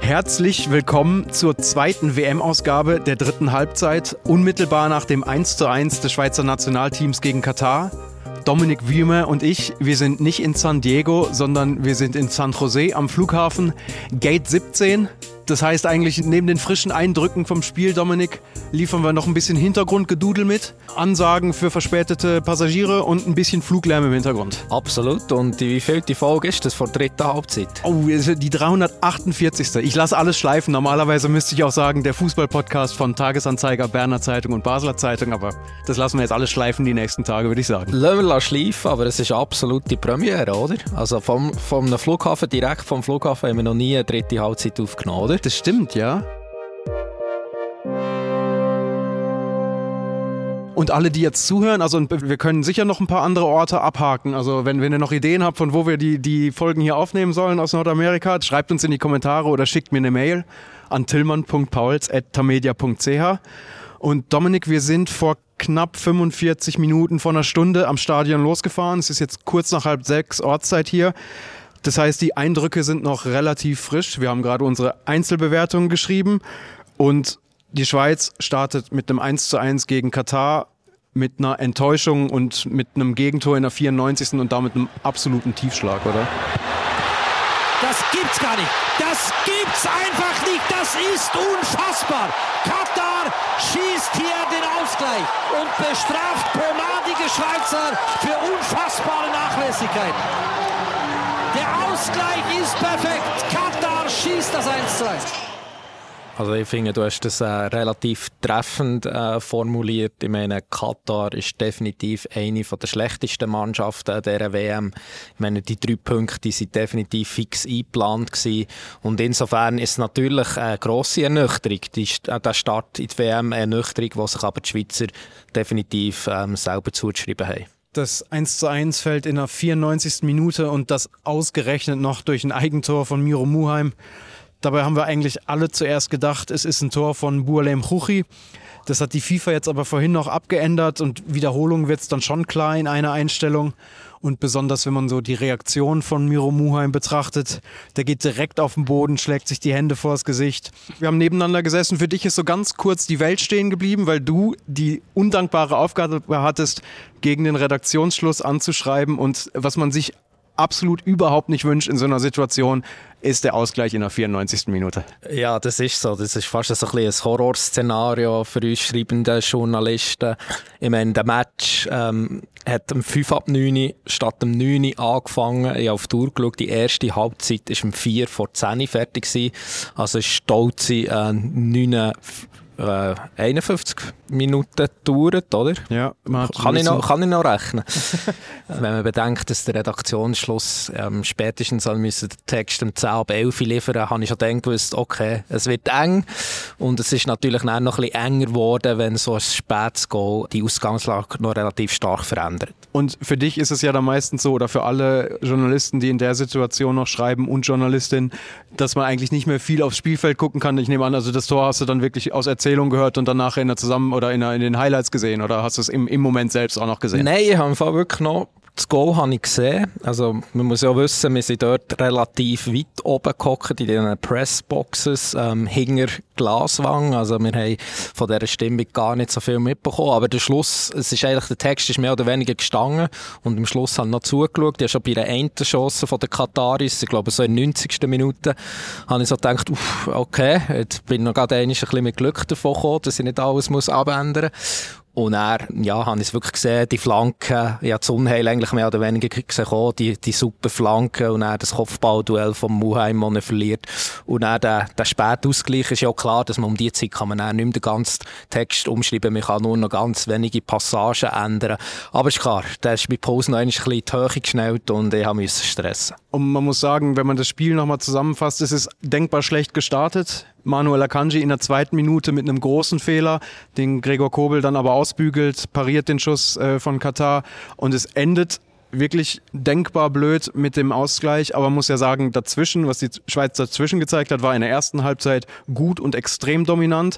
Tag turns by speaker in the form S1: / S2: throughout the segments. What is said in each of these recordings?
S1: Herzlich willkommen zur zweiten WM-Ausgabe der dritten Halbzeit, unmittelbar nach dem 1:1 des Schweizer Nationalteams gegen Katar. Dominik Wümer und ich, wir sind nicht in San Diego, sondern wir sind in San Jose am Flughafen, Gate 17. Das heißt eigentlich, neben den frischen Eindrücken vom Spiel, Dominik, liefern wir noch ein bisschen Hintergrundgedudel mit, Ansagen für verspätete Passagiere und ein bisschen Fluglärm im Hintergrund.
S2: Absolut. Und wie viel die Folge ist das vor der dritten Halbzeit?
S1: Oh, die 348. Ich lasse alles schleifen. Normalerweise müsste ich auch sagen, der Fußball-Podcast von Tagesanzeiger, Berner Zeitung und Basler Zeitung, aber das lassen wir jetzt alles schleifen die nächsten Tage, würde ich sagen.
S2: Lassen wir schleifen, aber es ist absolut die Premiere, oder? Also vom Flughafen, direkt vom Flughafen haben wir noch nie eine dritte Halbzeit aufgenommen, oder?
S1: Das stimmt, ja. Und alle, die jetzt zuhören, also wir können sicher noch ein paar andere Orte abhaken. Also wenn ihr noch Ideen habt, von wo wir die Folgen hier aufnehmen sollen aus Nordamerika, schreibt uns in die Kommentare oder schickt mir eine Mail an tillmann.pauls@tamedia.ch. Und Dominik, wir sind vor knapp 45 Minuten vor einer Stunde am Stadion losgefahren. Es ist jetzt kurz nach 5:30 Ortszeit hier. Das heißt, die Eindrücke sind noch relativ frisch. Wir haben gerade unsere Einzelbewertungen geschrieben und die Schweiz startet mit einem 1:1 gegen Katar, mit einer Enttäuschung und mit einem Gegentor in der 94. und damit einem absoluten Tiefschlag, oder?
S3: Das gibt's gar nicht. Das gibt's einfach nicht. Das ist unfassbar. Katar schießt hier den Ausgleich und bestraft pomadige Schweizer für unfassbare Nachlässigkeit. Der Ausgleich ist perfekt. Katar schießt das 1:1.
S2: Also ich finde, du hast das relativ treffend formuliert. Ich meine, Katar ist definitiv eine der schlechtesten Mannschaften dieser WM. Ich meine, die 3 Punkte sind definitiv fix eingeplant gewesen. Und insofern ist es natürlich eine grosse Ernüchterung. Der Start in die WM eine Ernüchterung, die sich aber die Schweizer definitiv selber zugeschrieben haben.
S1: Das 1:1 fällt in der 94. Minute und das ausgerechnet noch durch ein Eigentor von Miro Muheim. Dabei haben wir eigentlich alle zuerst gedacht, es ist ein Tor von Boualem Chouchi. Das hat die FIFA jetzt aber vorhin noch abgeändert und Wiederholung wird es dann schon klar in einer Einstellung. Und besonders, wenn man so die Reaktion von Miro Muheim betrachtet, der geht direkt auf den Boden, schlägt sich die Hände vors Gesicht. Wir haben nebeneinander gesessen. Für dich ist so ganz kurz die Welt stehen geblieben, weil du die undankbare Aufgabe hattest, gegen den Redaktionsschluss anzuschreiben. Und was man sich absolut überhaupt nicht wünscht in so einer Situation, ist der Ausgleich in der 94. Minute.
S2: Ja, das ist so. Das ist fast so ein Horrorszenario für uns schreibende Journalisten. Ich meine, der Match hat um 5:09 statt um 9 angefangen. Ich habe auf die Uhr geschaut, die erste Halbzeit war um 4:10 fertig gewesen. Also stolze 51 Minuten gedauert, oder?
S1: Ja,
S2: kann ich noch rechnen. Wenn man bedenkt, dass der Redaktionsschluss spätestens den Text um 10 ab 11 liefern, habe ich schon dann gewusst, okay, es wird eng. Und es ist natürlich dann noch ein bisschen enger geworden, wenn so ein spätes Goal die Ausgangslage noch relativ stark verändert.
S1: Und für dich ist es ja dann meistens so, oder für alle Journalisten, die in der Situation noch schreiben und Journalistinnen, dass man eigentlich nicht mehr viel aufs Spielfeld gucken kann. Ich nehme an, also das Tor hast du dann wirklich aus Erzählung gehört und dann nachher in den Highlights gesehen, oder hast du es im Moment selbst auch noch gesehen?
S2: Nein, ich habe im Fall wirklich noch das Goal habe ich gesehen. Also man muss ja wissen, wir sind dort relativ weit oben gehockt in diesen Pressboxes hinter Glaswang. Also wir haben von dieser Stimmung gar nicht so viel mitbekommen. Aber der Schluss, der Text ist mehr oder weniger gestanden und am Schluss haben noch zugeschaut. Ich habe schon bei der einen Chance von den Kataris, ich glaube so in der 90. Minute, habe ich so gedacht, okay, jetzt bin ich noch gerade ein bisschen mit Glück davon gekommen, dass ich nicht alles abändern muss. Und dann, habe ich es wirklich gesehen, die Flanken, ich habe das Unheil eigentlich mehr oder weniger gesehen, die super Flanken und dann das Kopfballduell von Muheim, das er verliert. Und dann der späte Ausgleich ist ja auch klar, dass man um die Zeit kann man dann nicht mehr den ganzen Text umschreiben, man kann nur noch ganz wenige Passagen ändern. Aber ist klar, da ist bei Pause noch ein bisschen in die Höhe geschnellt und ich musste stressen.
S1: Und man muss sagen, wenn man das Spiel nochmal zusammenfasst, ist es denkbar schlecht gestartet. Manuel Akanji in der 2. Minute mit einem großen Fehler, den Gregor Kobel dann aber ausbügelt, pariert den Schuss von Katar und es endet wirklich denkbar blöd mit dem Ausgleich, aber man muss ja sagen, dazwischen, was die Schweiz dazwischen gezeigt hat, war in der ersten Halbzeit gut und extrem dominant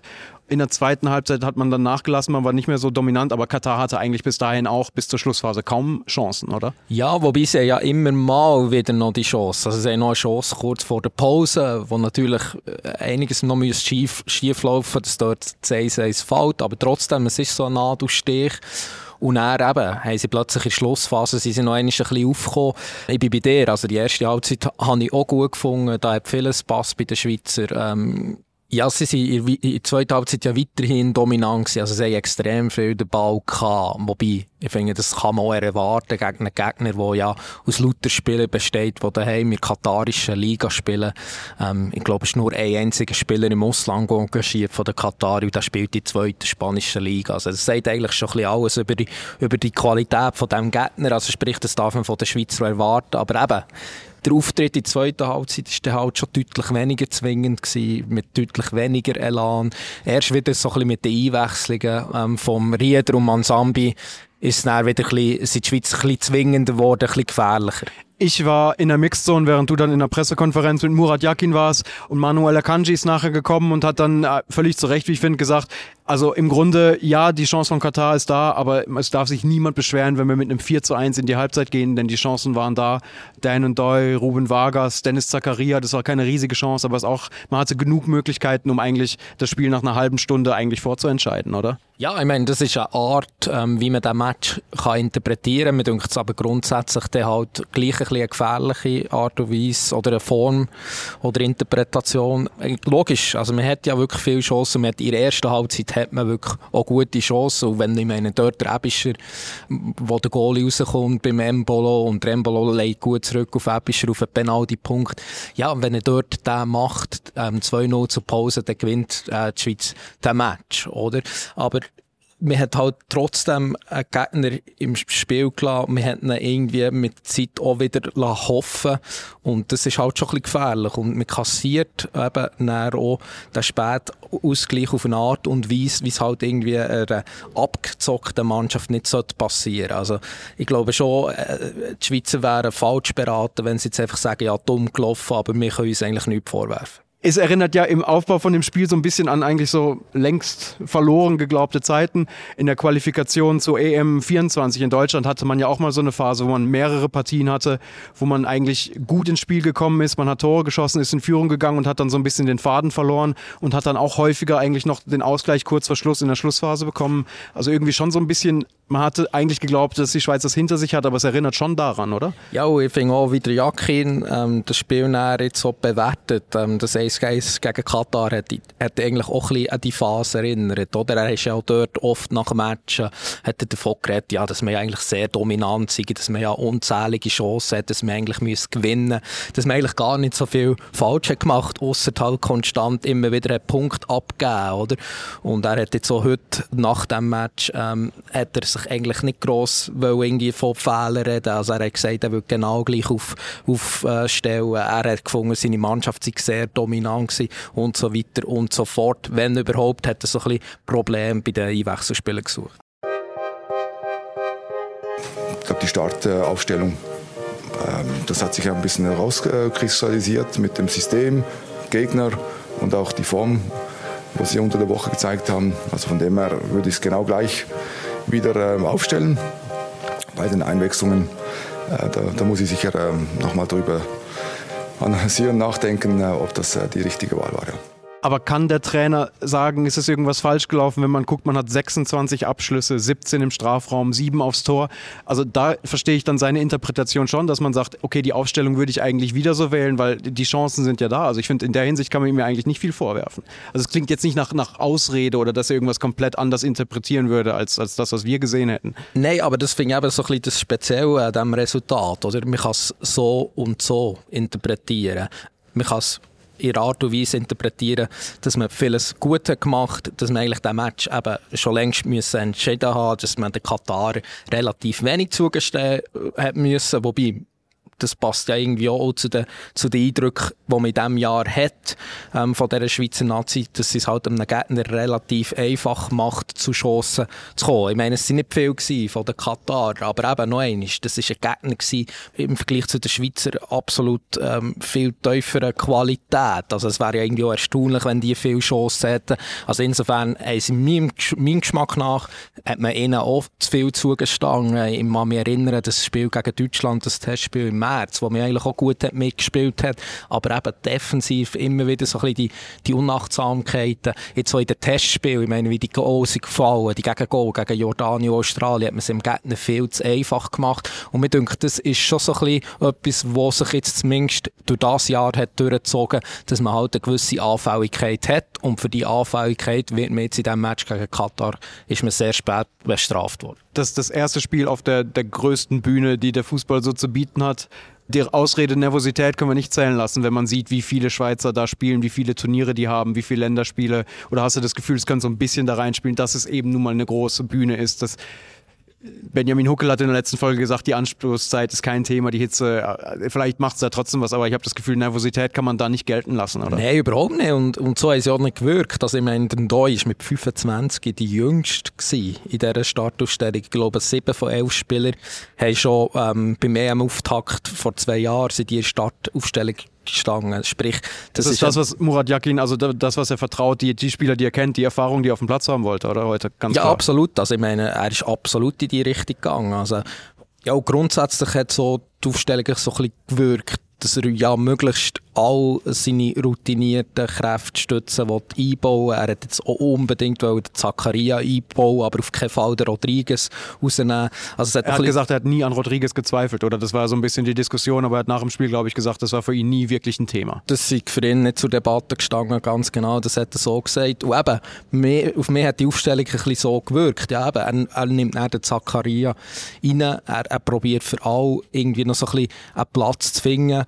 S1: In der zweiten Halbzeit hat man dann nachgelassen, man war nicht mehr so dominant, aber Katar hatte eigentlich bis dahin auch bis zur Schlussphase kaum Chancen, oder?
S2: Ja, wobei sie ja immer mal wieder noch die Chance. Also sie haben noch eine Chance kurz vor der Pause, wo natürlich einiges noch schief laufen, dass dort 1-1 fällt, aber trotzdem, es ist so ein Nadelstich. Und dann eben, haben sie plötzlich in der Schlussphase sind sie noch ein bisschen aufgekommen. Ich bin bei dir, also die erste Halbzeit habe ich auch gut gefunden, da hat vieles Pass bei den Schweizer. Ja, sie waren in der zweiten Halbzeit ja weiterhin dominant gewesen. Also sie haben extrem viel den Ball gehabt. Wobei, ich finde, das kann man auch erwarten gegen einen Gegner, der ja aus lauter Spielern besteht, die daheim in der katarischen Liga spielen. Ich glaube, es ist nur ein einziger Spieler im Ausland engagiert von der Katari und der spielt in der zweiten spanischen Liga. Also das sagt eigentlich schon ein bisschen alles über die Qualität von diesem Gegner. Also sprich, das darf man von den Schweizer erwarten. Aber eben, der Auftritt in der zweiten Halbzeit war halt schon deutlich weniger zwingend gewesen, mit deutlich weniger Elan. Erst wieder so ein bisschen mit den Einwechslungen vom Rieder und Mansambi ist dann wieder sind die Schweizer ein bisschen zwingender geworden, ein bisschen gefährlicher.
S1: Ich war in der Mixzone, während du dann in der Pressekonferenz mit Murat Yakin warst und Manuel Akanji ist nachher gekommen und hat dann völlig zu Recht, wie ich finde, gesagt, also im Grunde, ja, die Chance von Katar ist da, aber es darf sich niemand beschweren, wenn wir mit einem 4-1 in die Halbzeit gehen, denn die Chancen waren da. Dan N'Doye, Ruben Vargas, Dennis Zakaria, das war keine riesige Chance, aber man hatte genug Möglichkeiten, um eigentlich das Spiel nach einer halben Stunde eigentlich vorzuentscheiden, oder?
S2: Ja, ich meine, das ist eine Art, wie man den Match kann interpretieren kann. Mir denkt es aber grundsätzlich dann halt gleich ein bisschen eine gefährliche Art und Weise oder eine Form oder Interpretation. Logisch, also man hat ja wirklich viele Chancen. In der ersten Halbzeit hat man wirklich auch gute Chancen. Und wenn ich meine, dort der Ebischer, wo der Goalie rauskommt beim Embolo und der Embolo legt gut zurück auf Ebischer auf einen Penalty-Punkt. Ja, und wenn er dort den macht, 2-0 zur Pause, dann gewinnt die Schweiz den Match, oder? Aber man hat halt trotzdem einen Gegner im Spiel gelassen. Man hat ihn irgendwie mit der Zeit auch wieder hoffen. Und das ist halt schon ein bisschen gefährlich. Und man kassiert eben dann auch den späten Ausgleich auf eine Art und Weise, wie es halt irgendwie einer abgezockten Mannschaft nicht passieren sollte. Also ich glaube schon, die Schweizer wären falsch beraten, wenn sie jetzt einfach sagen, ja, dumm gelaufen, aber wir können uns eigentlich nichts vorwerfen.
S1: Es erinnert ja im Aufbau von dem Spiel so ein bisschen an eigentlich so längst verloren geglaubte Zeiten. In der Qualifikation zur EM24 in Deutschland hatte man ja auch mal so eine Phase, wo man mehrere Partien hatte, wo man eigentlich gut ins Spiel gekommen ist. Man hat Tore geschossen, ist in Führung gegangen und hat dann so ein bisschen den Faden verloren und hat dann auch häufiger eigentlich noch den Ausgleich kurz vor Schluss in der Schlussphase bekommen. Also irgendwie schon so ein bisschen, man hatte eigentlich geglaubt, dass die Schweiz das hinter sich hat, aber es erinnert schon daran, oder?
S2: Ja, ich finde auch, wie der Yakin das Spiel jetzt so bewertet. Das 1-1 gegen Katar hat eigentlich auch ein bisschen an die Phase erinnert. Oder? Er ist ja auch dort oft nach Matchen hat er davon geredet, ja, dass man ja eigentlich sehr dominant sei, dass man ja unzählige Chancen hat, dass man eigentlich gewinnen müsste, dass man eigentlich gar nicht so viel falsch hat gemacht, ausser halt konstant immer wieder einen Punkt abgeben, oder? Und er hat jetzt auch heute, nach dem Match, hat er sich eigentlich nicht gross irgendwie von Fehlern reden. Also er hat gesagt, er will genau gleich aufstellen. Er hat gefunden, seine Mannschaft sei sehr dominant gewesen und so weiter und so fort. Wenn überhaupt, hat er so ein bisschen Probleme bei den Einwechselspielern gesucht.
S4: Ich glaube, die Startaufstellung, das hat sich ein bisschen herauskristallisiert mit dem System, Gegner und auch die Form, was sie unter der Woche gezeigt haben. Also von dem her würde ich es genau gleich wieder aufstellen. Bei den Einwechslungen, da muss ich sicher nochmal drüber analysieren, nachdenken, ob das die richtige Wahl war. Ja.
S1: Aber kann der Trainer sagen, ist es irgendwas falsch gelaufen, wenn man guckt, man hat 26 Abschlüsse, 17 im Strafraum, 7 aufs Tor. Also da verstehe ich dann seine Interpretation schon, dass man sagt, okay, die Aufstellung würde ich eigentlich wieder so wählen, weil die Chancen sind ja da. Also ich finde, in der Hinsicht kann man ihm eigentlich nicht viel vorwerfen. Also es klingt jetzt nicht nach Ausrede oder dass er irgendwas komplett anders interpretieren würde, als das, was wir gesehen hätten.
S2: Nein, aber das finde ich eben so ein bisschen das Spezielle an diesem Resultat. Oder? Man kann es so und so interpretieren. Man kann es in der Art und Weise interpretieren, dass man vieles gut hat gemacht, dass man eigentlich den Match eben schon längst entschieden haben, dass man den Katar relativ wenig zugestehen hat müssen, wobei das passt ja irgendwie auch zu den Eindrücken, die man in diesem Jahr hat von dieser Schweizer Nazi, dass es halt einem Gegner relativ einfach macht, zu Chancen zu kommen. Ich meine, es waren nicht viele von den Katar, aber eben noch einmal, das war ein Gegner gewesen, im Vergleich zu den Schweizer absolut viel tiefere Qualität. Also es wäre ja irgendwie auch erstaunlich, wenn die viele Chancen hätten. Also insofern, meinem Geschmack nach, hat man ihnen auch zu viel zugestanden. Ich kann mich erinnern, das Spiel gegen Deutschland, das Testspiel im März, wo man eigentlich auch gut mitgespielt hat, aber eben defensiv immer wieder so ein bisschen die Unachtsamkeiten. Jetzt so in den Testspielen, ich meine, wie die Goals sind gefallen, die Gegengol gegen Jordanien und Australien, hat man es dem Gegner viel zu einfach gemacht. Und mir denke, das ist schon so ein bisschen etwas, was sich jetzt zumindest durch das Jahr hat durchgezogen, dass man halt eine gewisse Anfälligkeit hat. Und für die Anfälligkeit wird man jetzt in diesem Match gegen Katar ist man sehr spät bestraft worden.
S1: Das ist das erste Spiel auf der größten Bühne, die der Fußball so zu bieten hat. Die Ausrede Nervosität können wir nicht zählen lassen, wenn man sieht, wie viele Schweizer da spielen, wie viele Turniere die haben, wie viele Länderspiele. Oder hast du das Gefühl, es kann so ein bisschen da reinspielen, dass es eben nun mal eine große Bühne ist? Das Benjamin Huckel hat in der letzten Folge gesagt, die Anstoßzeit ist kein Thema, die Hitze, vielleicht macht es da trotzdem was, aber ich habe das Gefühl, Nervosität kann man da nicht gelten lassen, oder?
S2: Nein, überhaupt nicht. Und so hat es ja auch nicht gewirkt. Also ich meine, der Ndoi war mit 25 die jüngste in dieser Startaufstellung. Ich glaube, 7 von 11 Spielern haben schon beim EM-Auftakt vor 2 Jahren in die Startaufstellung gestanden. Sprich,
S1: das ist das, was Murat Yakin, also das, was er vertraut, die Spieler, die er kennt, die Erfahrung, die er auf dem Platz haben wollte, oder heute? Ganz klar.
S2: Absolut. Also ich meine, er ist absolut in die Richtung gegangen. Also, ja, grundsätzlich hat so die Aufstellung so ein bisschen gewirkt, dass er ja möglichst all seine routinierten Kräfte stützen will, einbauen. Er hat jetzt auch unbedingt den Zakaria einbauen, aber auf keinen Fall den Rodriguez rausnehmen. Also
S1: er hat gesagt, er hat nie an Rodriguez gezweifelt, oder? Das war so ein bisschen die Diskussion, aber er hat nach dem Spiel, glaube ich, gesagt, das war für ihn nie wirklich ein Thema.
S2: Das ist für ihn nicht zur Debatte gestanden, ganz genau, das hat er so gesagt. Und eben, auf mich hat die Aufstellung ein bisschen so gewirkt. Ja, eben, er nimmt dann den Zakaria rein, er probiert für alle irgendwie noch so ein bisschen einen Platz zu finden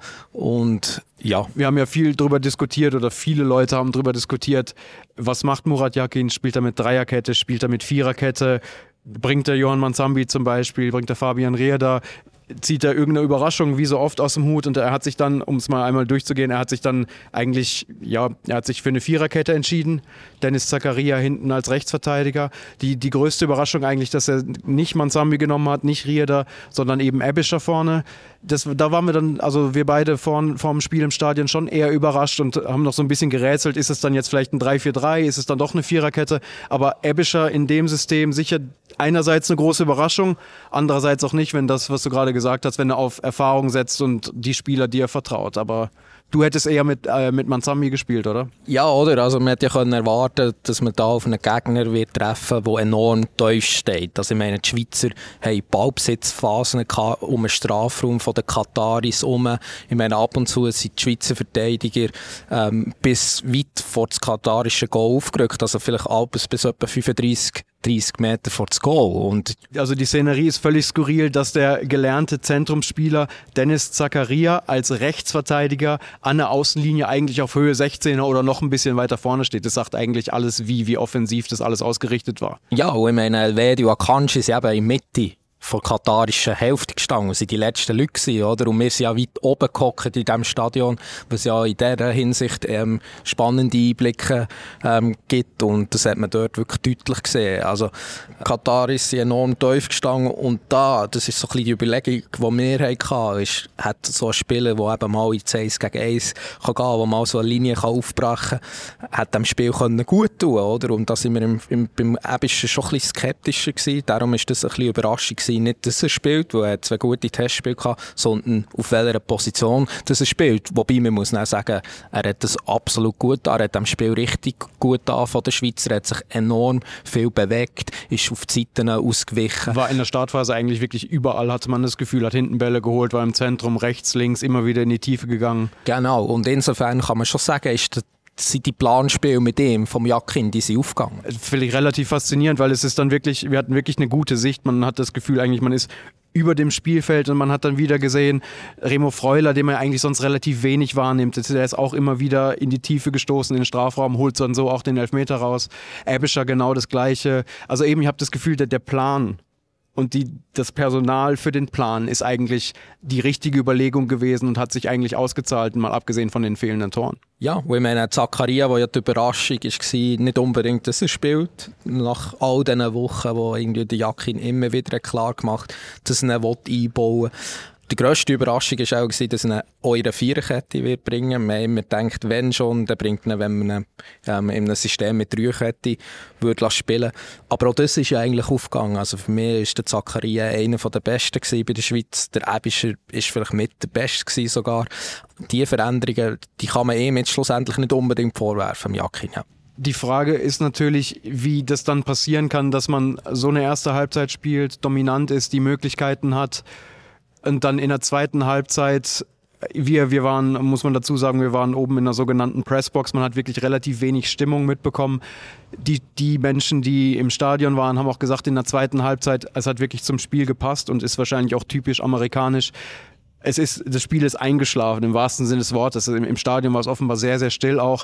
S2: und ja.
S1: Wir haben ja viel darüber diskutiert oder viele Leute haben darüber diskutiert, was macht Murat Yakin, spielt er mit Dreierkette, spielt er mit Viererkette, bringt er Johann Manzambi zum Beispiel, bringt er Fabian Rieder, zieht er irgendeine Überraschung wie so oft aus dem Hut und er hat sich dann, um es mal einmal durchzugehen, er hat sich für eine Viererkette entschieden, Dennis Zakaria hinten als Rechtsverteidiger. Die größte Überraschung eigentlich, dass er nicht Manzambi genommen hat, nicht Rieder, sondern eben Ebischer vorne. Da waren wir dann, also wir beide vorm Spiel im Stadion schon eher überrascht und haben noch so ein bisschen gerätselt, ist es dann jetzt vielleicht ein 3-4-3, ist es dann doch eine Viererkette, aber Ebischer in dem System sicher einerseits eine große Überraschung, andererseits auch nicht, wenn das, was du gerade gesagt hast, wenn er auf Erfahrung setzt und die Spieler, die er vertraut, aber du hättest eher mit Manzambi gespielt, oder?
S2: Ja, oder? Also man hätte ja erwarten, dass man da auf einen Gegner wird treffen, der enorm tief steht. Also ich meine, die Schweizer haben Ballbesitzphasen um den Strafraum von den Kataris herum. Ich meine, ab und zu sind die Schweizer Verteidiger bis weit vor das katarische Goal aufgerückt. Also vielleicht bis etwa 30 Meter vor das Goal. Und
S1: also die Szenerie ist völlig skurril, dass der gelernte Zentrumsspieler Dennis Zakaria als Rechtsverteidiger an der Außenlinie eigentlich auf Höhe 16er oder noch ein bisschen weiter vorne steht. Das sagt eigentlich alles, wie offensiv das alles ausgerichtet war.
S2: Ja, und ich meine, Elvedi und Akanji sind eben in der Mitte von der katarischen Hälfte gestanden. Das waren die letzten Leute gewesen, oder? Und wir sind ja weit oben gehockt in diesem Stadion, was ja in dieser Hinsicht spannende Einblicke gibt. Und das hat man dort wirklich deutlich gesehen. Also, Kataris sind enorm tief gestanden. Und das ist so ein bisschen die Überlegung, die wir hatten, hat so ein Spieler, der eben mal ins 1 gegen 1 kann gehen, der mal so eine Linie aufbrechen kann, hat dem Spiel gut tun, oder? Und da sind wir beim Ebischen schon ein bisschen skeptischer gewesen. Darum ist das ein bisschen Überraschung gewesen. Nicht, dass er spielt, weil er 2 gute Testspiele hatte, sondern auf welcher Position dass er spielt. Wobei man muss auch sagen, er hat das absolut gut getan. Er hat am Spiel richtig gut getan von der Schweizer. Er hat sich enorm viel bewegt, ist auf die Seiten ausgewichen. War
S1: in der Startphase eigentlich wirklich überall, hatte man das Gefühl, hat hinten Bälle geholt, war im Zentrum, rechts, links, immer wieder in die Tiefe gegangen.
S2: Genau, und insofern kann man schon sagen, sind die Planspiele mit dem vom Yakin, die sind aufgegangen.
S1: Finde ich relativ faszinierend, weil es ist dann wirklich, wir hatten wirklich eine gute Sicht. Man hat das Gefühl eigentlich, man ist über dem Spielfeld und man hat dann wieder gesehen, Remo Freuler, den man eigentlich sonst relativ wenig wahrnimmt. Der ist auch immer wieder in die Tiefe gestoßen, in den Strafraum, holt dann so auch den Elfmeter raus. Ebischer genau das Gleiche. Also eben, ich habe das Gefühl, der Plan und das Personal für den Plan ist eigentlich die richtige Überlegung gewesen und hat sich eigentlich ausgezahlt, mal abgesehen von den fehlenden Toren.
S2: Ja, weil ich meine, Zakaria, der ja die Überraschung war, nicht unbedingt, dass er spielt. Nach all diesen Wochen, wo irgendwie der Yakin immer wieder klar gemacht hat, dass er ihn einbauen will. Die grösste Überraschung war auch, dass er auch in einer Viererkette wird bringen. Wir haben immer gedacht, wenn schon, dann bringt er, wenn man ihn in einem System mit Dreierkette würde spielen. Aber auch das ist ja eigentlich aufgegangen. Also für mich war der Zakaria einer der Besten bei der Schweiz. Der Ebischer war vielleicht mit der Beste sogar. Diese Veränderungen, die kann man mit schlussendlich nicht unbedingt vorwerfen, Yakin. Ja.
S1: Die Frage ist natürlich, wie das dann passieren kann, dass man so eine erste Halbzeit spielt, dominant ist, die Möglichkeiten hat. Und dann in der zweiten Halbzeit, wir waren, muss man dazu sagen, wir waren oben in der sogenannten Pressbox. Man hat wirklich relativ wenig Stimmung mitbekommen. Die Menschen, die im Stadion waren, haben auch gesagt, in der zweiten Halbzeit, es hat wirklich zum Spiel gepasst und ist wahrscheinlich auch typisch amerikanisch. Das Spiel ist eingeschlafen, im wahrsten Sinne des Wortes. Im Stadion war es offenbar sehr, sehr still auch.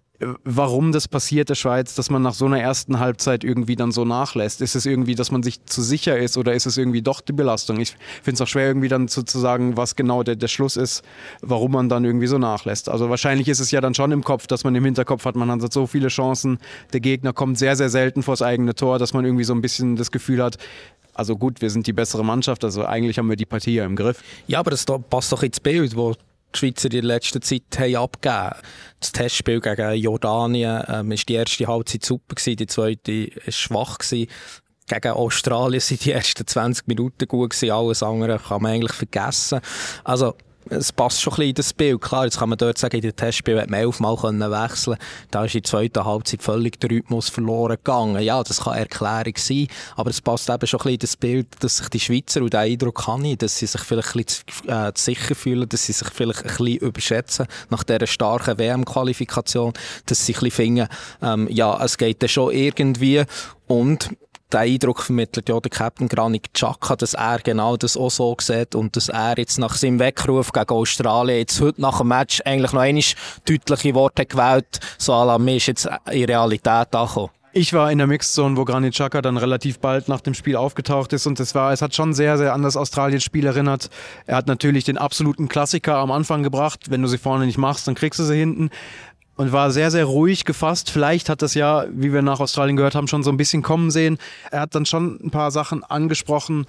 S1: Warum das passiert der Schweiz, dass man nach so einer ersten Halbzeit irgendwie dann so nachlässt? Ist es irgendwie, dass man sich zu sicher ist oder ist es irgendwie doch die Belastung? Ich finde es auch schwer irgendwie dann zu sagen, was genau der Schluss ist, warum man dann irgendwie so nachlässt. Also wahrscheinlich ist es ja dann schon im Kopf, dass man im Hinterkopf hat, man hat so viele Chancen, der Gegner kommt sehr, sehr selten vors eigene Tor, dass man irgendwie so ein bisschen das Gefühl hat, also gut, wir sind die bessere Mannschaft, also eigentlich haben wir die Partie ja im Griff.
S2: Ja, aber das passt doch ins Bild, wo die Schweizer in der letzten Zeit haben abgegeben. Das Testspiel gegen Jordanien war die erste Halbzeit super, die zweite war schwach. Gegen Australien waren die ersten 20 Minuten gut, alles andere kann man eigentlich vergessen. Also, es passt schon ein bisschen in das Bild. Klar, jetzt kann man dort sagen, in den Testspielen hat man 11 Mal wechseln. Da ist in der zweiten Halbzeit völlig der Rhythmus verloren gegangen. Ja, das kann Erklärung sein, aber es passt eben schon ein bisschen in das Bild, dass sich die Schweizer, und den Eindruck habe ich, dass sie sich vielleicht ein bisschen zu sicher fühlen, dass sie sich vielleicht ein bisschen überschätzen nach dieser starken WM-Qualifikation, dass sie ein bisschen finden, ja, es geht dann schon irgendwie, und den Eindruck vermittelt ja der Captain Granit Xhaka, dass er genau das auch so sieht und dass er jetzt nach seinem Weckruf gegen Australien jetzt heute nach dem Match eigentlich noch einmal deutliche Worte gewählt, so à la, mir ist jetzt in Realität angekommen.
S1: Ich war in der Mixed-Zone, wo Granit Xhaka dann relativ bald nach dem Spiel aufgetaucht ist und es hat schon sehr, sehr an das Australien-Spiel erinnert. Er hat natürlich den absoluten Klassiker am Anfang gebracht, wenn du sie vorne nicht machst, dann kriegst du sie hinten. Und war sehr, sehr ruhig gefasst. Vielleicht hat das ja, wie wir nach Australien gehört haben, schon so ein bisschen kommen sehen. Er hat dann schon ein paar Sachen angesprochen,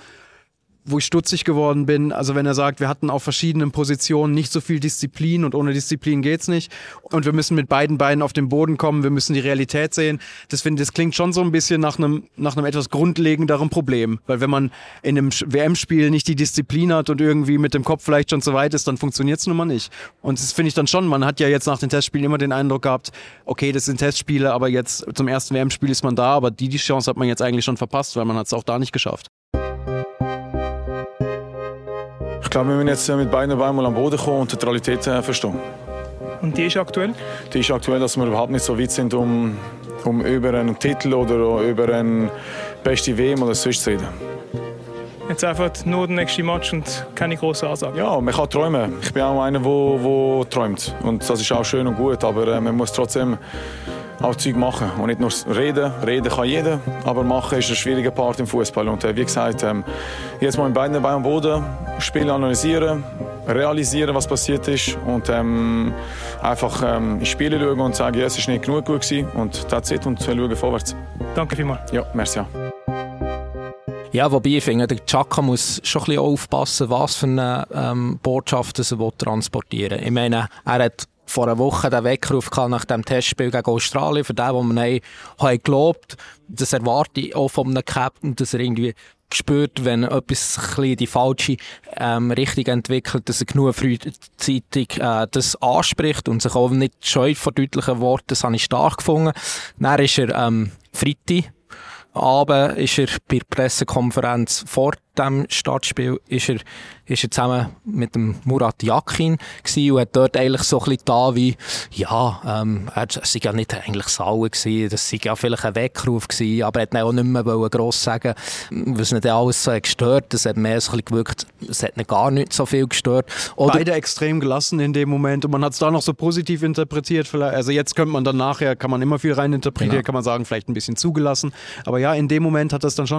S1: wo ich stutzig geworden bin. Also wenn er sagt, wir hatten auf verschiedenen Positionen nicht so viel Disziplin und ohne Disziplin geht's nicht. Und wir müssen mit beiden Beinen auf den Boden kommen, wir müssen die Realität sehen. Das klingt schon so ein bisschen nach einem etwas grundlegenderen Problem. Weil wenn man in einem WM-Spiel nicht die Disziplin hat und irgendwie mit dem Kopf vielleicht schon zu weit ist, dann funktioniert's nun mal nicht. Und das finde ich dann schon, man hat ja jetzt nach den Testspielen immer den Eindruck gehabt, okay, das sind Testspiele, aber jetzt zum ersten WM-Spiel ist man da, aber die Chance hat man jetzt eigentlich schon verpasst, weil man hat es auch da nicht geschafft.
S5: Ich glaube, wir müssen jetzt mit beiden Beinen mal am Boden kommen und die Realität verstehen.
S6: Und die ist aktuell?
S5: Die ist aktuell, dass wir überhaupt nicht so weit sind, um über einen Titel oder über eine beste WM oder sonst zu reden.
S6: Jetzt einfach nur der nächste Match und keine grossen Ansagen?
S5: Ja, man kann träumen. Ich bin auch einer, der träumt. Und das ist auch schön und gut, aber man muss trotzdem auch Zeug machen und nicht nur reden. Reden kann jeder, aber machen ist ein schwieriger Part im Fußball. Und wie gesagt, jetzt mal mit beiden Beinen am Boden, Spiel analysieren, realisieren, was passiert ist und einfach ins Spiel schauen und sagen, ja, es ist nicht genug gut gewesen und that's it und schauen vorwärts.
S6: Danke vielmals.
S5: Ja, merci.
S2: Ja, wobei ich finde, der Xhaka muss schon ein bisschen aufpassen, was für eine Botschaft er transportieren will. Ich meine, er hat vor einer Woche den Weckruf nach dem Testspiel gegen Australien, für den, wo man haben geglaubt, das erwarte ich auch von einem Captain, dass er irgendwie spürt, wenn etwas ein bisschen in die falsche Richtung entwickelt, dass er genug frühzeitig das anspricht und sich auch nicht scheut vor deutlichen Worten. Das habe ich stark gefunden. Dann ist er Freitag Abend ist er bei der Pressekonferenz vor dem Startspiel ist er zusammen mit dem Murat Yakin gsi und hat dort eigentlich so ein bisschen da wie, ja, er sei ja nicht eigentlich sauer gsi, das sei ja vielleicht ein Weckruf gsi, aber er hat auch nicht mehr gross sagen, was nicht alles so gestört, das hat mehr so ein bisschen gewirkt, es hat ihn gar nicht so viel gestört. Oder
S1: beide extrem gelassen in dem Moment und man hat es da noch so positiv interpretiert, vielleicht. Also jetzt könnte man dann nachher, kann man immer viel rein interpretieren, genau. Kann man sagen, vielleicht ein bisschen zugelassen, aber ja, in dem Moment hat das dann schon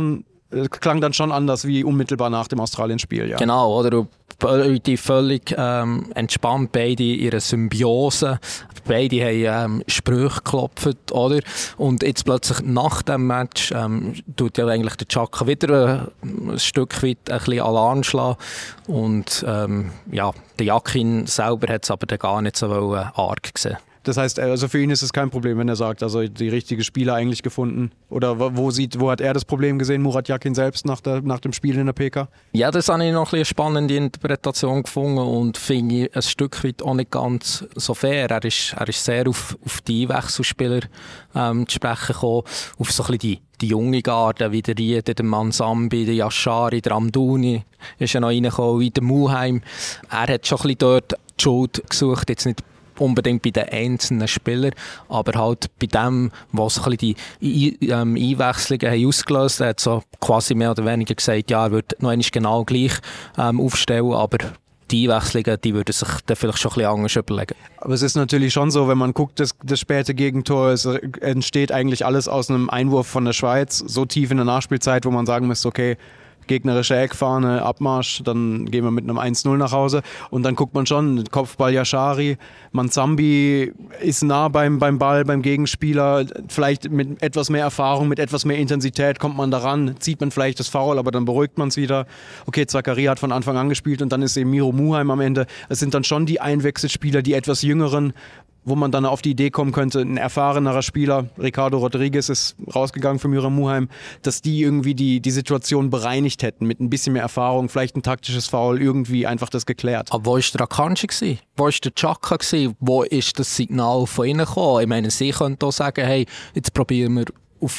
S1: klang dann schon anders wie unmittelbar nach dem Australien-Spiel. Ja.
S2: Genau, oder? Die völlig entspannt, beide in ihrer Symbiose. Beide haben Sprüche geklopft, oder? Und jetzt plötzlich nach dem Match tut ja eigentlich der Xhaka wieder ein Stück weit ein bisschen Alarm schlagen. Und der Yakin selber hat es aber dann gar nicht so arg gesehen.
S1: Das heißt, also für ihn ist es kein Problem, wenn er sagt, also die richtige Spieler eigentlich gefunden. Oder wo hat er das Problem gesehen, Murat Yakin selbst nach dem Spiel in der PK?
S2: Ja, das habe ich noch eine spannende Interpretation gefunden und finde ich ein Stück weit auch nicht ganz so fair. Er ist sehr auf die Wechselspieler zu sprechen gekommen, auf so ein bisschen die junge Garde, wie der Riede, der Mansambi, der Yashari, der Amdouni ist ja noch reingekommen, wie der Muheim. Er hat schon ein bisschen dort die Schuld gesucht, jetzt nicht unbedingt bei den einzelnen Spielern, aber halt bei dem, was so ein bisschen die Einwechslungen haben ausgelöst haben. Er hat so quasi mehr oder weniger gesagt, ja, er würde noch einmal genau gleich aufstellen, aber die Einwechslungen, die würden sich dann vielleicht schon ein bisschen anders überlegen.
S1: Aber es ist natürlich schon so, wenn man guckt, das späte Gegentor, es entsteht eigentlich alles aus einem Einwurf von der Schweiz, so tief in der Nachspielzeit, wo man sagen müsste, okay, gegnerische Eckfahne, Abmarsch, dann gehen wir mit einem 1-0 nach Hause und dann guckt man schon, Kopfball Yashari, Mansambi ist nah beim Ball, beim Gegenspieler, vielleicht mit etwas mehr Erfahrung, mit etwas mehr Intensität kommt man daran, zieht man vielleicht das Foul, aber dann beruhigt man es wieder. Okay, Zakaria hat von Anfang an gespielt und dann ist eben Miro Muheim am Ende. Es sind dann schon die Einwechselspieler, die etwas jüngeren, wo man dann auf die Idee kommen könnte, ein erfahrenerer Spieler, Ricardo Rodriguez ist rausgegangen für Miro Muheim, dass die irgendwie die Situation bereinigt hätten, mit ein bisschen mehr Erfahrung, vielleicht ein taktisches Foul, irgendwie einfach das geklärt.
S2: Aber wo war der Akanji gewesen? Wo war der Xhaka gewesen? Wo ist das Signal von ihnen gekommen? Ich meine, sie könnten auch sagen, hey, jetzt probieren wir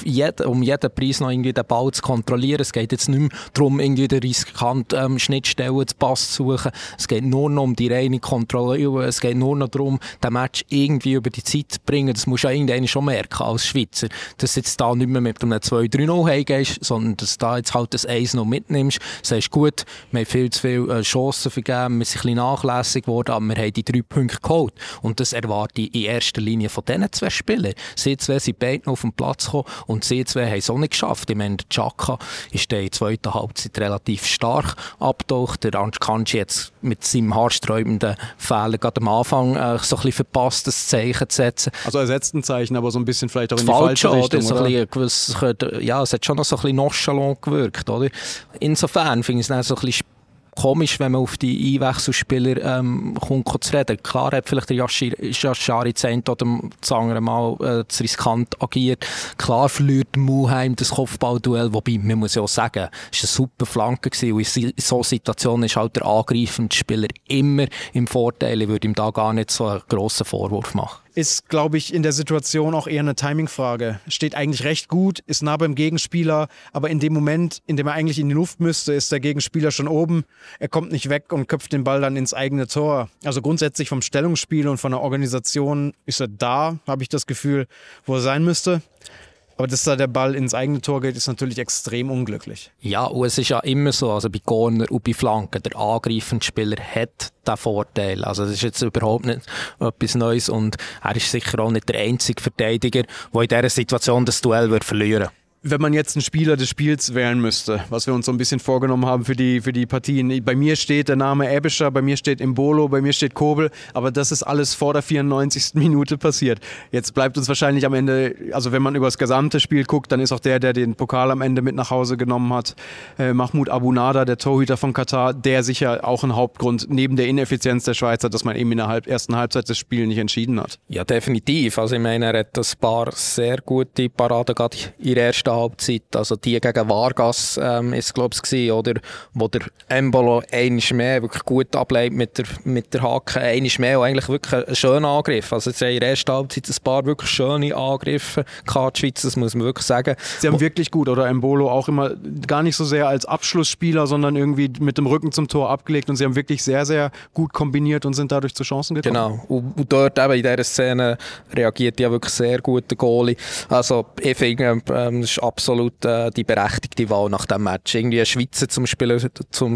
S2: um jeden Preis noch irgendwie den Ball zu kontrollieren. Es geht jetzt nicht mehr darum, irgendwie den riskanten Schnittstellen zu Pass zu suchen. Es geht nur noch um die reine Kontrolle. Es geht nur noch darum, den Match irgendwie über die Zeit zu bringen. Das musst du ja irgendwann schon merken als Schweizer. Dass du jetzt da nicht mehr mit einem 2-3-0 heimgehst, sondern dass du da jetzt halt das 1 noch mitnimmst. Sagst, gut, wir haben viel zu viele Chancen vergeben, wir sind ein bisschen nachlässig geworden, aber wir haben die 3 Punkte geholt. Und das erwarte ich in erster Linie von diesen 2 Spielern. Sie 2 sind beide auf den Platz gekommen und sie 2 haben es auch nicht geschafft. Ich meine, der Xhaka ist in der zweiten Halbzeit relativ stark abgetaucht. Der Akanji hat mit seinem haarsträubenden Fehler gerade am Anfang so ein bisschen verpasst, das Zeichen zu setzen.
S1: Also er setzt ein Zeichen, aber so ein bisschen vielleicht auch in die falsche Richtung,
S2: so es hat schon noch so ein bisschen nonchalant gewirkt, oder? Insofern finde ich es dann so ein bisschen komisch, wenn man auf die Einwechselspieler kommt zu reden. Klar hat vielleicht der Yashari das eine oder das andere Mal zu riskant agiert. Klar verliert Muheim das Kopfballduell, wobei, man muss ja auch sagen, es war eine super Flanke gewesen, und in so Situationen ist halt der angreifende Spieler immer im Vorteil. Ich würde ihm da gar nicht so einen grossen Vorwurf machen.
S1: Ist, glaube ich, in der Situation auch eher eine Timingfrage. Steht eigentlich recht gut, ist nah beim Gegenspieler, aber in dem Moment, in dem er eigentlich in die Luft müsste, ist der Gegenspieler schon oben. Er kommt nicht weg und köpft den Ball dann ins eigene Tor. Also grundsätzlich vom Stellungsspiel und von der Organisation ist er da, habe ich das Gefühl, wo er sein müsste. Aber dass da der Ball ins eigene Tor geht, ist natürlich extrem unglücklich.
S2: Ja, und es ist ja immer so, also bei Corner und bei Flanken, der angreifende Spieler hat den Vorteil. Also das ist jetzt überhaupt nicht etwas Neues und er ist sicher auch nicht der einzige Verteidiger, der in dieser Situation das Duell verlieren würde.
S1: Wenn man jetzt einen Spieler des Spiels wählen müsste, was wir uns so ein bisschen vorgenommen haben für die Partien. Bei mir steht der Name Ebischer, bei mir steht Embolo, bei mir steht Kobel, aber das ist alles vor der 94. Minute passiert. Jetzt bleibt uns wahrscheinlich am Ende, also wenn man über das gesamte Spiel guckt, dann ist auch der den Pokal am Ende mit nach Hause genommen hat, Mahmoud Abunada, der Torhüter von Katar, der sicher auch ein Hauptgrund neben der Ineffizienz der Schweizer, dass man eben in der ersten Halbzeit das Spiel nicht entschieden hat.
S2: Ja, definitiv. Also ich meine, er hat ein paar sehr gute Paraden gerade in der ersten Halbzeit. Also die gegen Vargas ist glaube ich, oder wo der Embolo einmal mehr wirklich gut ableitet mit der Hacke, einmal mehr und eigentlich wirklich ein schöner Angriff. Also es haben in der ersten Halbzeit ein paar wirklich schöne Angriffe gehabt, die Schweiz, das muss man wirklich sagen.
S1: Sie haben wirklich gut, oder Embolo auch immer gar nicht so sehr als Abschlussspieler, sondern irgendwie mit dem Rücken zum Tor abgelegt und sie haben wirklich sehr, sehr gut kombiniert und sind dadurch zu Chancen gekommen.
S2: Genau, und dort eben in dieser Szene reagiert ja wirklich sehr gut der Goalie. Also ich finde, ist absolut die berechtigte Wahl nach dem Match. Irgendwie einen Schweizer zum Spiel zu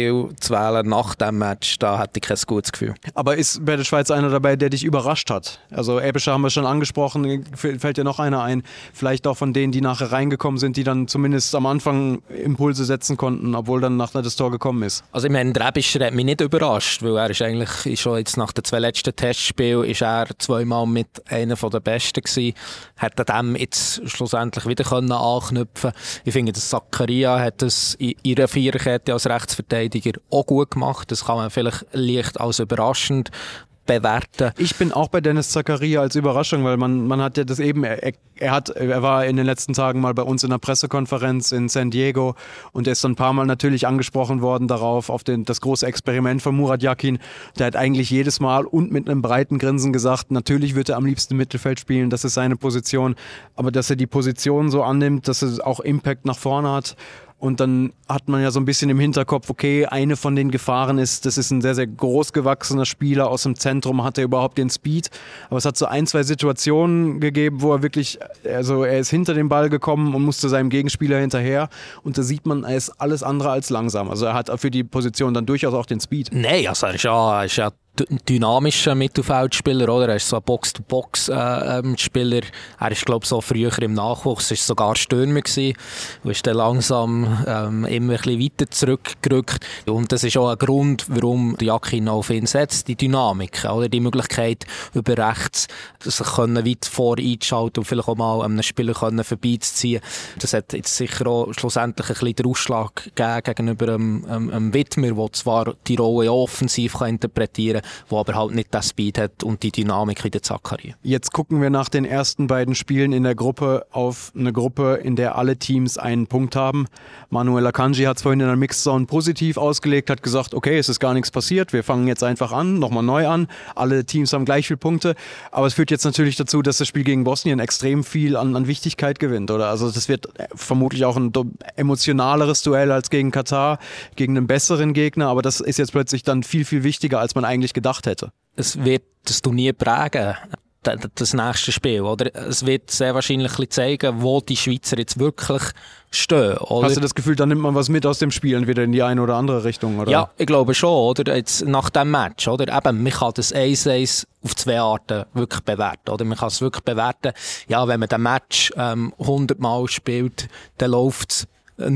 S2: wählen nach dem Match, da hätte ich kein gutes Gefühl.
S1: Aber ist bei der Schweiz einer dabei, der dich überrascht hat? Also Ebischer haben wir schon angesprochen, fällt dir noch einer ein? Vielleicht auch von denen, die nachher reingekommen sind, die dann zumindest am Anfang Impulse setzen konnten, obwohl dann nachher das Tor gekommen ist.
S2: Also ich meine, der Ebischer hat mich nicht überrascht, weil er ist eigentlich schon jetzt nach den 2 letzten Testspielen ist er 2-mal mit einer der Besten gewesen. Hat an dem jetzt schlussendlich wieder anknüpfen. Ich finde, dass Zakaria hat das in ihrer Viererkette als Rechtsverteidiger auch gut gemacht. Das kann man vielleicht leicht als überraschend bewerten.
S1: Ich bin auch bei Dennis Zakaria als Überraschung, weil man hat ja das eben, er war in den letzten Tagen mal bei uns in einer Pressekonferenz in San Diego und er ist so ein paar Mal natürlich angesprochen worden darauf, auf das große Experiment von Murat Yakin. Der hat eigentlich jedes Mal und mit einem breiten Grinsen gesagt, natürlich wird er am liebsten im Mittelfeld spielen, das ist seine Position, aber dass er die Position so annimmt, dass er auch Impact nach vorne hat. Und dann hat man ja so ein bisschen im Hinterkopf, okay, eine von den Gefahren ist, das ist ein sehr, sehr großgewachsener Spieler aus dem Zentrum, hat er überhaupt den Speed? Aber es hat so 1, 2 Situationen gegeben, wo er wirklich, also er ist hinter den Ball gekommen und musste seinem Gegenspieler hinterher. Und da sieht man, er ist alles andere als langsam. Also er hat für die Position dann durchaus auch den Speed.
S2: Nein, also er ist ja dynamischer Mittelfeldspieler, oder? Er ist so ein Box-to-Box-Spieler. Er ist, glaube ich, so früher im Nachwuchs, ist sogar Stürmer gewesen, und ist dann langsam immer ein bisschen weiter zurückgerückt. Und das ist auch ein Grund, warum Yakin auf ihn setzt, die Dynamik, oder? Die Möglichkeit, über rechts sich weit vor einzuschalten und vielleicht auch mal einem Spieler vorbeizuziehen. Das hat jetzt sicher auch schlussendlich ein bisschen den Ausschlag gegeben gegenüber einem Widmer, der zwar die Rolle offensiv interpretieren kann, der aber halt nicht das Speed hat und die Dynamik wie der Zakaria.
S1: Jetzt gucken wir nach den ersten beiden Spielen in der Gruppe auf eine Gruppe, in der alle Teams einen Punkt haben. Manuel Akanji hat es vorhin in der Mixzone positiv ausgelegt, hat gesagt, okay, es ist gar nichts passiert, wir fangen jetzt einfach an, nochmal neu an. Alle Teams haben gleich viele Punkte, aber es führt jetzt natürlich dazu, dass das Spiel gegen Bosnien extrem viel an Wichtigkeit gewinnt, oder? Also das wird vermutlich auch ein emotionaleres Duell als gegen Katar, gegen einen besseren Gegner, aber das ist jetzt plötzlich dann viel, viel wichtiger, als man eigentlich gedacht hätte.
S2: Es wird das Turnier prägen, das nächste Spiel, oder? Es wird sehr wahrscheinlich zeigen, wo die Schweizer jetzt wirklich stehen, oder?
S1: Hast du das Gefühl, da nimmt man was mit aus dem Spiel, entweder in die eine oder andere Richtung, oder?
S2: Ja, ich glaube schon, oder? Jetzt nach dem Match, oder? Eben, man kann das 1-1 auf 2 Arten wirklich bewerten, oder? Man kann es wirklich bewerten, ja, wenn man das Match 100 Mal spielt, dann läuft es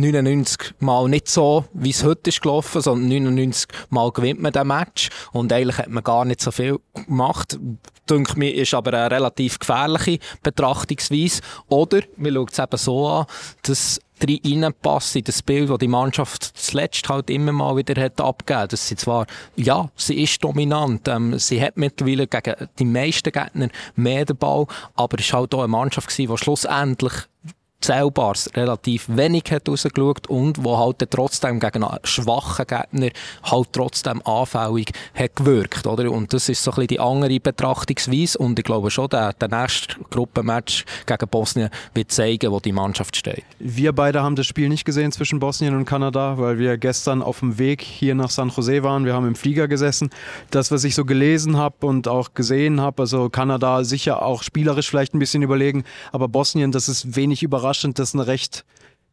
S2: 99 Mal nicht so, wie es heute ist gelaufen, sondern 99 Mal gewinnt man den Match und eigentlich hat man gar nicht so viel gemacht. Denke mir, ist aber eine relativ gefährliche Betrachtungsweise. Oder man schaut es eben so an, dass reinpasst in das Bild, das die Mannschaft zuletzt halt immer mal wieder hat abgegeben. Das sie zwar, ja, sie ist dominant, sie hat mittlerweile gegen die meisten Gegner mehr den Ball, aber es war halt auch eine Mannschaft gewesen, die schlussendlich Zählbares relativ wenig hat rausgeschaut und wo halt trotzdem gegen einen schwachen Gegner halt trotzdem anfällig hat gewirkt, oder? Und das ist so ein bisschen die andere Betrachtungsweise und ich glaube schon, der nächste Gruppenmatch gegen Bosnien wird zeigen, wo die Mannschaft steht.
S1: Wir beide haben das Spiel nicht gesehen zwischen Bosnien und Kanada, weil wir gestern auf dem Weg hier nach San Jose waren. Wir haben im Flieger gesessen. Das, was ich so gelesen habe und auch gesehen habe, also Kanada sicher auch spielerisch vielleicht ein bisschen überlegen, aber Bosnien, das ist wenig überraschend. Das ist eine recht,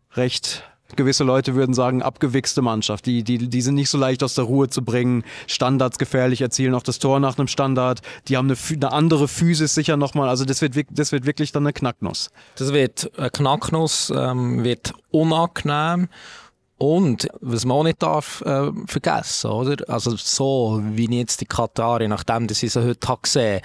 S1: gewisse Leute würden sagen, abgewichste Mannschaft. Die sind nicht so leicht aus der Ruhe zu bringen, Standards gefährlich, erzielen auch das Tor nach einem Standard. Die haben eine andere Physis sicher nochmal. Also das wird wirklich dann eine Knacknuss.
S2: Das wird eine Knacknuss, wird unangenehm. Und, was man auch nicht darf vergessen, oder? Also so, wie ich jetzt die Katari, nachdem ich sie heute gesehen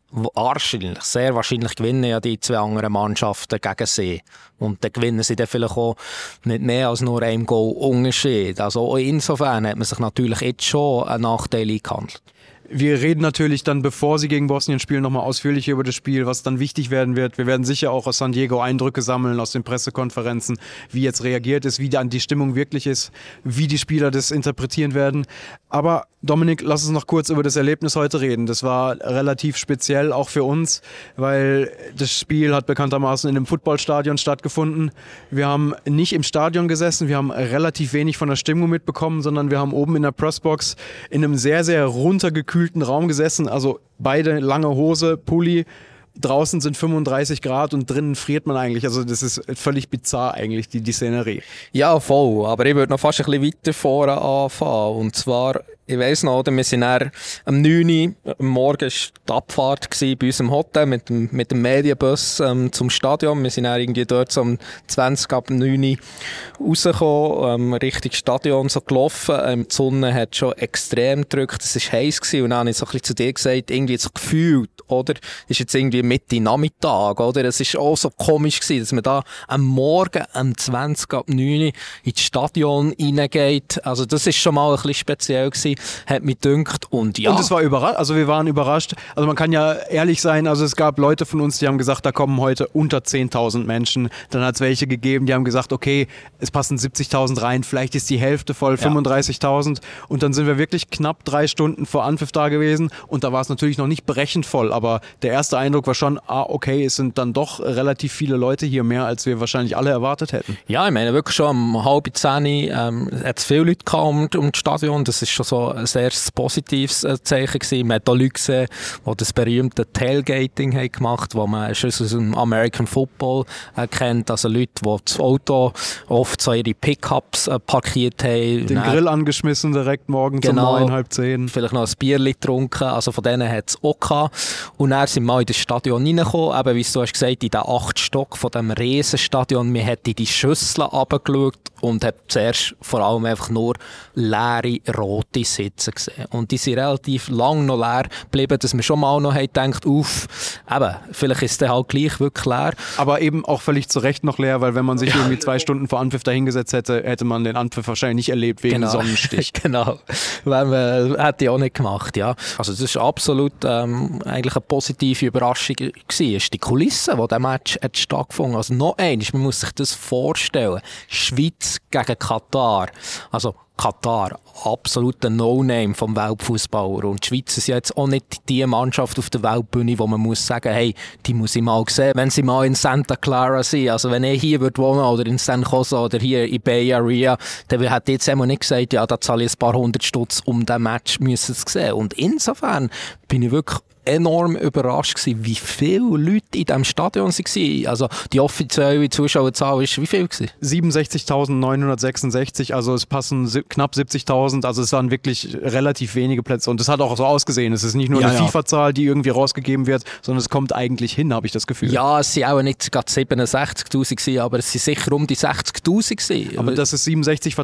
S2: habe, sehr wahrscheinlich gewinnen ja die 2 anderen Mannschaften gegen sie. Und dann gewinnen sie dann vielleicht auch nicht mehr als nur ein Goal Unterschied. Also auch insofern hat man sich natürlich jetzt schon einen Nachteil eingehandelt.
S1: Wir reden natürlich dann, bevor sie gegen Bosnien spielen, nochmal ausführlich über das Spiel, was dann wichtig werden wird. Wir werden sicher auch aus San Diego Eindrücke sammeln, aus den Pressekonferenzen, wie jetzt reagiert ist, wie dann die Stimmung wirklich ist, wie die Spieler das interpretieren werden. Aber Dominik, lass uns noch kurz über das Erlebnis heute reden. Das war relativ speziell, auch für uns, weil das Spiel hat bekanntermaßen in einem Footballstadion stattgefunden. Wir haben nicht im Stadion gesessen, wir haben relativ wenig von der Stimmung mitbekommen, sondern wir haben oben in der Pressbox in einem sehr, sehr runtergekühlten Raum gesessen. Also beide lange Hose, Pulli draußen sind 35 Grad und drinnen friert man eigentlich. Also das ist völlig bizarr eigentlich, die Szenerie.
S2: Ja, voll. Aber ich würde noch fast ein bisschen weiter vorne anfangen. Und zwar, ich weiss noch, oder, wir sind dann am 9 Uhr am Morgen war die Abfahrt bei uns im Hotel mit dem Medienbus zum Stadion. Wir sind dann irgendwie dort so um 20 ab 9 Uhr rausgekommen, Richtung Stadion so gelaufen. Die Sonne hat schon extrem gedrückt, es war heiß gewesen. Und dann habe ich so ein bisschen zu dir gesagt, irgendwie so gefühlt, oder? Ist jetzt irgendwie Mitte Nachmittag, oder? Es war auch so komisch gewesen, dass man da am Morgen um 20 ab 9 Uhr ins Stadion reingeht. Also das ist schon mal ein bisschen speziell gewesen, hat mich gedünkt. Und ja.
S1: Und es war überrascht, also wir waren überrascht. Also man kann ja ehrlich sein, also es gab Leute von uns, die haben gesagt, da kommen heute unter 10.000 Menschen. Dann hat es welche gegeben, die haben gesagt, okay, es passen 70.000 rein, vielleicht ist die Hälfte voll, 35.000. Und dann sind wir wirklich knapp 3 Stunden vor Anpfiff da gewesen. Und da war es natürlich noch nicht brechend voll, aber der erste Eindruck war schon, okay, es sind dann doch relativ viele Leute hier, mehr als wir wahrscheinlich alle erwartet hätten.
S2: Ja, ich meine, wirklich schon um 9:30 hat es viele Leute gehabt um das Stadion. Das ist schon so ein sehr positives Zeichen gewesen. Man hat auch Leute gesehen, die das berühmte Tailgating haben gemacht, wo man schon aus dem American Football kennt. Also Leute, die das Auto oft so ihre Pickups parkiert haben.
S1: Den Grill angeschmissen direkt morgens um 9, halb 10.
S2: Vielleicht noch ein Bierchen getrunken. Also von denen hat es auch gehabt. Und dann sind wir in das Stadion reingekommen. Eben, wie du hast gesagt, in den 8. Stock von diesem Riesenstadion. Wir haben in die Schüssel runtergeschaut und haben zuerst vor allem einfach nur leere, rote Sitze gesehen. Und die sind relativ lang noch leer geblieben, dass wir schon mal noch gedacht, eben, vielleicht ist der halt gleich wirklich leer.
S1: Aber eben auch völlig zu Recht noch leer, weil wenn man sich irgendwie 2 Stunden vor Anpfiff dahingesetzt hätte, hätte man den Anpfiff wahrscheinlich nicht erlebt wegen Sonnenstich.
S2: Genau, hätte ich auch nicht gemacht, ja. Also das ist absolut eigentlich eine positive Überraschung gewesen. Ist die Kulisse, wo der Match hat stattgefunden. Also noch eins, man muss sich das vorstellen. Schweiz gegen Katar. Also Katar, absoluter No-Name vom Weltfußballer. Und die Schweiz ist ja jetzt auch nicht die Mannschaft auf der Weltbühne, wo man muss sagen, hey, die muss ich mal sehen, wenn sie mal in Santa Clara sind. Also wenn ich hier wohnen würde oder in San Jose oder hier in Bay Area, dann hätte ich jetzt einmal nicht gesagt, ja, da zahle ich ein paar hundert Stutz, um diesen Match zu sehen. Und insofern bin ich wirklich enorm überrascht gewesen, wie viele Leute in diesem Stadion waren. Also die offizielle Zuschauerzahl ist wie viel gewesen?
S1: 67.966, also es passen knapp 70.000, also es waren wirklich relativ wenige Plätze und es hat auch so ausgesehen. Es ist nicht nur eine FIFA-Zahl, die irgendwie rausgegeben wird, sondern es kommt eigentlich hin, habe ich das Gefühl.
S2: Ja, es sind auch nicht gerade 67'000 gewesen, aber es sind sicher um die 60'000 gewesen.
S1: Aber dass es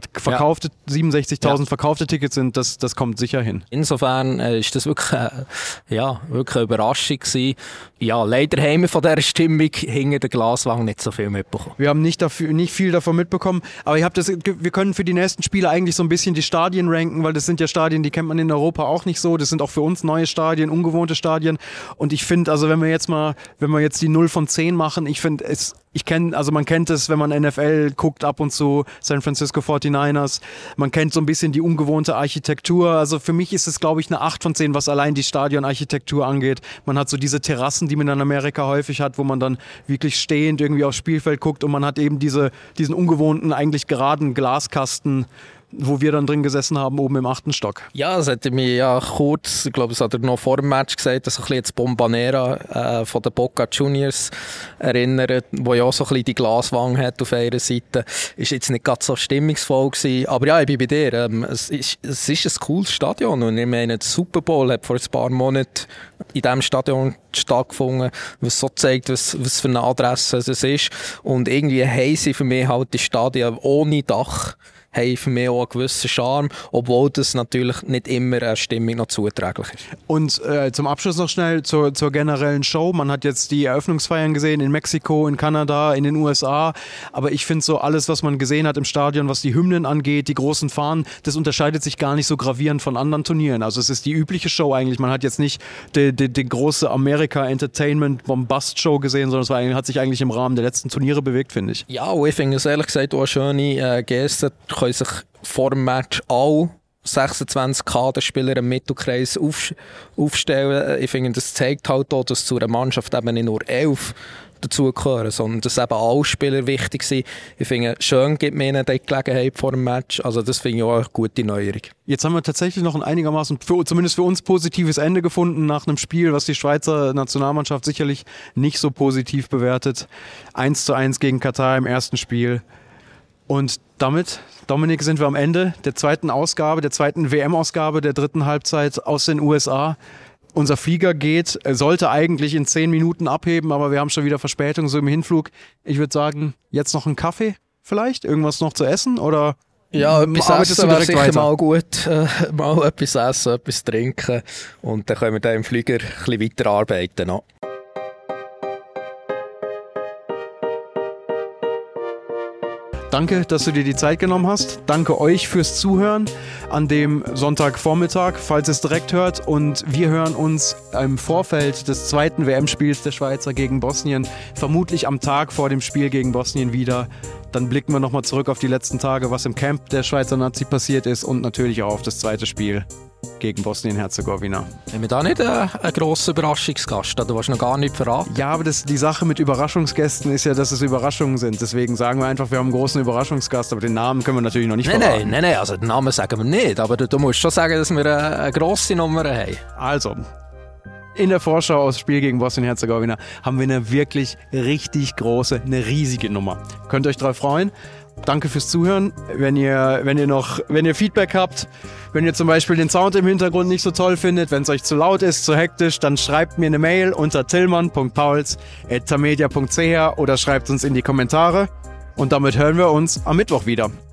S1: 67.000 verkaufte Tickets sind, das kommt sicher hin.
S2: Insofern ist das wirklich wirklich eine Überraschung gewesen. Ja, leider haben wir von dieser Stimmung hinter der Glaswand nicht so viel mitbekommen.
S1: Wir haben nicht viel davon mitbekommen, aber wir können für die nächsten Spiele eigentlich so ein bisschen die Stadien ranken, weil das sind ja Stadien, die kennt man in Europa auch nicht so. Das sind auch für uns neue Stadien, ungewohnte Stadien. Und ich finde, also wenn wir jetzt die 0 von 10 machen, man kennt es, wenn man NFL guckt, ab und zu San Francisco 49ers. Man kennt so ein bisschen die ungewohnte Architektur. Also für mich ist es, glaube ich, eine 8 von 10, was allein die Stadionarchitektur angeht. Man hat so diese Terrassen, die man in Amerika häufig hat, wo man dann wirklich stehend irgendwie aufs Spielfeld guckt und man hat eben diesen ungewohnten, eigentlich geraden Glaskasten, wo wir dann drin gesessen haben, oben im 8. Stock.
S2: Ja, das hätte mir ja kurz, ich glaube, das hat er noch vor dem Match gesagt, dass ein bisschen das Bombonera von den Boca Juniors erinnert, wo ja auch so ein bisschen die Glaswand hat auf einer Seite. Ist jetzt nicht ganz so stimmungsvoll gewesen. Aber ja, ich bin bei dir. Es ist ein cooles Stadion und ich meine, der Super Bowl hat vor ein paar Monaten in diesem Stadion stattgefunden, was so zeigt, was für eine Adresse es ist. Und irgendwie haben sie für mich halt die Stadien ohne Dach haben für mich auch einen gewissen Charme, obwohl das natürlich nicht immer eine Stimmung noch zuträglich ist.
S1: Und zum Abschluss noch schnell zur generellen Show. Man hat jetzt die Eröffnungsfeiern gesehen in Mexiko, in Kanada, in den USA. Aber ich finde so alles, was man gesehen hat im Stadion, was die Hymnen angeht, die großen Fahnen, das unterscheidet sich gar nicht so gravierend von anderen Turnieren. Also es ist die übliche Show eigentlich. Man hat jetzt nicht die große America-Entertainment-Bombast-Show gesehen, sondern es hat sich eigentlich im Rahmen der letzten Turniere bewegt, finde ich.
S2: Ja, und ich finde es ehrlich gesagt auch eine schöne Geste. Können sich vor dem Match alle 26 Kaderspieler im Mittelkreis aufstellen. Ich finde, das zeigt halt auch, dass zu einer Mannschaft eben nicht nur 11 dazugehören, sondern dass eben alle Spieler wichtig sind. Ich finde, schön gibt mir ihnen die Gelegenheit vor dem Match. Also das finde ich auch eine gute Neuerung.
S1: Jetzt haben wir tatsächlich noch ein einigermaßen, zumindest für uns, positives Ende gefunden nach einem Spiel, was die Schweizer Nationalmannschaft sicherlich nicht so positiv bewertet. 1:1 gegen Katar im ersten Spiel. Und damit, Dominik, sind wir am Ende der zweiten WM-Ausgabe der dritten Halbzeit aus den USA. Unser Flieger sollte eigentlich in 10 Minuten abheben, aber wir haben schon wieder Verspätung so im Hinflug. Ich würde sagen, jetzt noch einen Kaffee vielleicht? Irgendwas noch zu essen? Oder
S2: ja, etwas
S1: arbeitest
S2: essen
S1: du
S2: wäre
S1: direkt
S2: sicher
S1: weiter?
S2: mal gut. Mal etwas essen, etwas trinken. Und dann können wir dann im Flieger ein bisschen weiterarbeiten noch.
S1: Danke, dass du dir die Zeit genommen hast. Danke euch fürs Zuhören an dem Sonntagvormittag, falls ihr es direkt hört. Und wir hören uns im Vorfeld des zweiten WM-Spiels der Schweizer gegen Bosnien, vermutlich am Tag vor dem Spiel gegen Bosnien wieder. Dann blicken wir nochmal zurück auf die letzten Tage, was im Camp der Schweizer Nazi passiert ist und natürlich auch auf das zweite Spiel gegen Bosnien-Herzegowina.
S2: Haben wir da nicht einen grossen Überraschungsgast? Du willst noch gar nicht verraten.
S1: Ja, aber die Sache mit Überraschungsgästen ist ja, dass es Überraschungen sind. Deswegen sagen wir einfach, wir haben einen großen Überraschungsgast, aber den Namen können wir natürlich noch nicht verraten.
S2: Nein, also den Namen sagen wir nicht, aber du musst schon sagen, dass wir eine grosse Nummer haben.
S1: Also, in der Vorschau aufs Spiel gegen Bosnien-Herzegowina haben wir eine wirklich richtig große, eine riesige Nummer. Könnt ihr euch drauf freuen? Danke fürs Zuhören. Wenn ihr Feedback habt, wenn ihr zum Beispiel den Sound im Hintergrund nicht so toll findet, wenn es euch zu laut ist, zu hektisch, dann schreibt mir eine Mail unter tillmann.pauls@tamedia.ch oder schreibt uns in die Kommentare. Und damit hören wir uns am Mittwoch wieder.